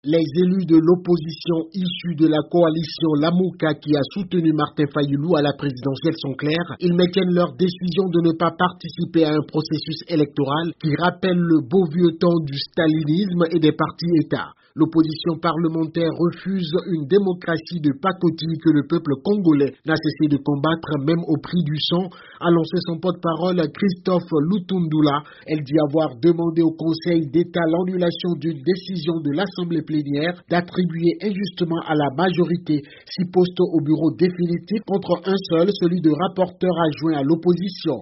Les élus de l'opposition issus de la coalition Lamouka qui a soutenu Martin Fayulu à la présidentielle sont clairs. Ils maintiennent leur décision de ne pas participer à un processus électoral qui rappelle le beau vieux temps du stalinisme et des partis-États. L'opposition parlementaire refuse une démocratie de pacotille que le peuple congolais n'a cessé de combattre même au prix du sang, a lancé son porte-parole Christophe Lutundula. Elle dit avoir demandé au Conseil d'État l'annulation d'une décision de l'Assemblée plénière d'attribuer injustement à la majorité 6 postes au bureau définitif contre un seul, celui de rapporteur adjoint à l'opposition.